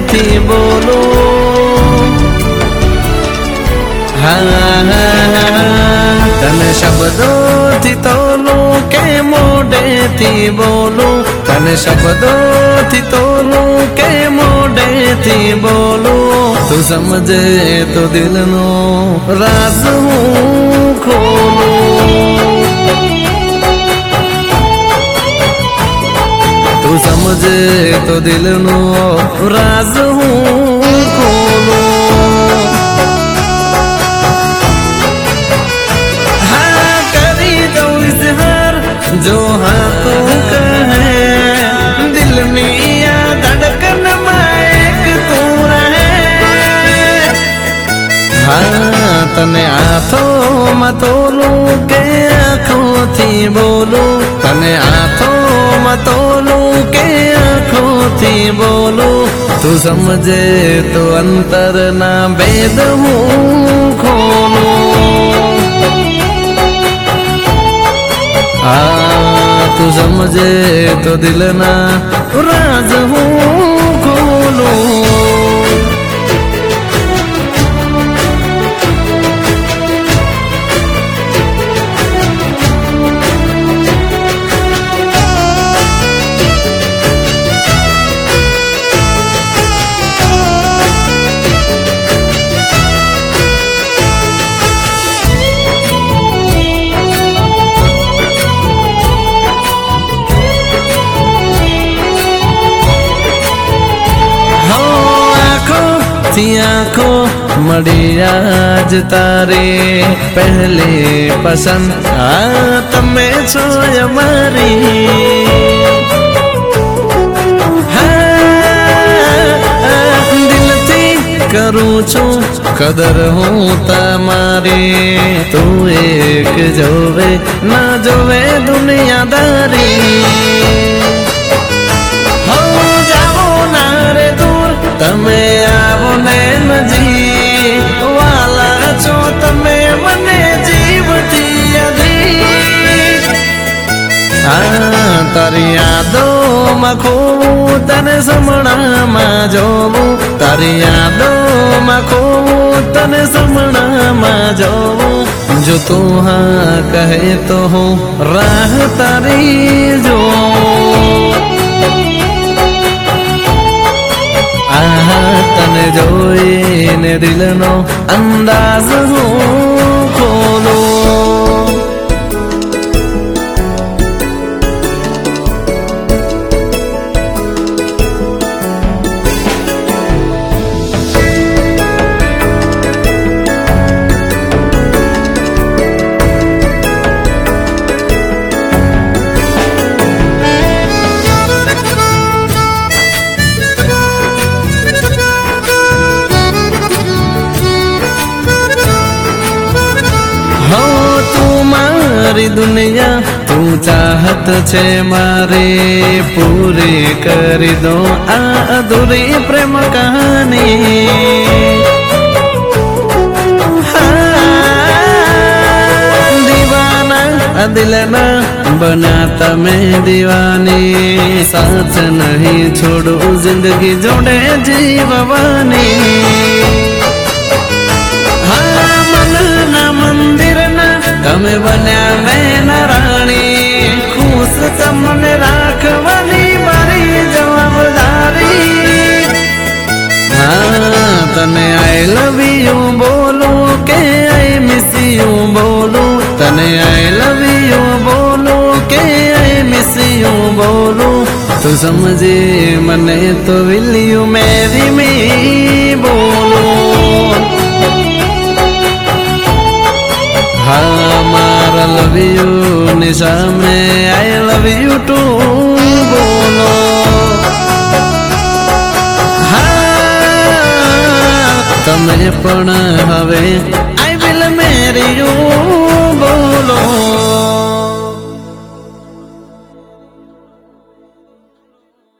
મોઢેથી બોલો તને શબ્દોથી તોલું કે મોઢેથી બોલું તને શબ્દોથી તોલું કે મોઢેથી બોલું તું સમજે તો દિલનો રાજ હું ખોલું તું સમજે તો દિલનો રાજ હું ખોલું जो हाँ तू कहे दिल में या धड़कन में एक तू रहे हाँ तने हाथों में तोलूं के आँखों थी बोलूं तने हाथों में तोलूं के आँखों थी बोलूं तू समझे तो अंतर ना भेद हूँ खोलूं तू समझे तो दिल ना राज हूँ खोलूं आँखों मड़ी आज तारे पहले पसंद तमे छो हमारी दिल थी करूँ छो कदर हूँ तमारी तू एक जोवे ना जोवे दुनियादारी हो जाओ ना रे दूर तमे आवो ने नजी वाला छो तमे मने जीवती अधी तारी यादों में खोऊं तने समणा में जोऊं तारी यादों में खोऊं तने समणा में जोऊं जो तू हाँ कहे तो हूँ राह तारी जो तने जोईने दिलनो अंदाज हूँ खोलो मारी दुनिया तू चाहत छे मारे पूरी कर दो आ अधूरी प्रेम कहानी दीवाना दिल ना बनाता मैं दीवानी साथ नहीं छोड़ू जिंदगी जोड़े जीववानी तमे बन्या मैं राणी खुश तमने राखवानी मारी जवाबदारी हाँ तने आई लव यू बोलू के आई मिस यू बोलू तने आई लव यू बोलू के आई मिस यू बोलू तू समझे मने तो विल यू मैरी मी बोलू हमारा लव यू निशा में आई लव यू टू बोलो तमे पण हवे आई विल मैरी यू बोलो।